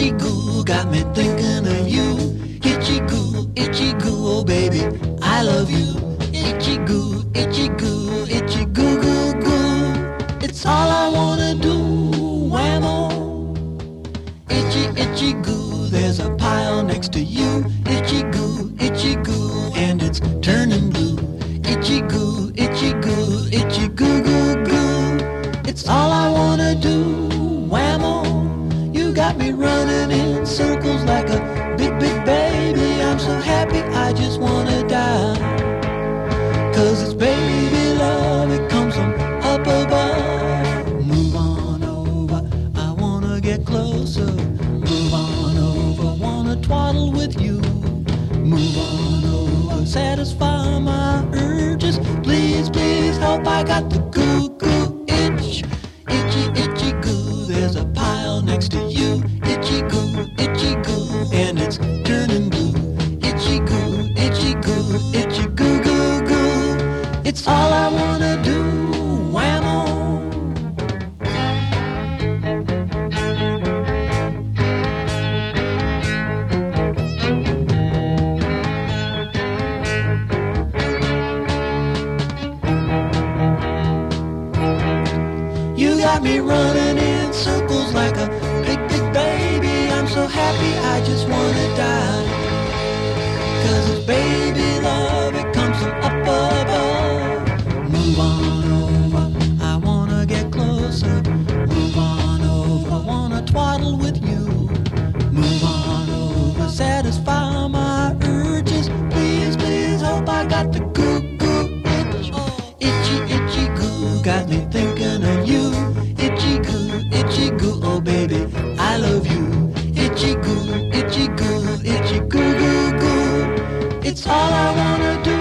Itchy goo got me thinking of you. Itchy goo, oh baby, I love you. Itchy goo, itchy goo, itchy goo goo goo. It's all I wanna do, whammo. Itchy goo, there's a pile next to you. Itchy goo, and it's turning blue. Itchy goo, itchy goo goo goo. It's all I wanna do, whammo. You got me running in circles like a big, big baby. I'm so happy I just wanna die. 'Cause it's baby love, it comes from up above. Move on over, I wanna get closer. Move on over, wanna twaddle with you. Move on over, satisfy my urges. Please, please help, I got the goo goo itch. Itchy goo, there's a pile next to you. Itchy goo, and it's turning blue. Itchy goo, itchy goo goo goo. It's all I wanna do, whammo. You got me running in circles like a big, big baby. I'm so happy I just wanna die. 'Cause it's baby love, it comes from up above. Move on over, I wanna get closer. Move on over, wanna twaddle with you. Move on over, satisfy my urges. Please, please hope I got the goo goo itch. Itchy goo, got me thinking of you. Itchy goo, oh baby, I love you. Itchy goo, itchy goo goo goo. It's all I wanna do.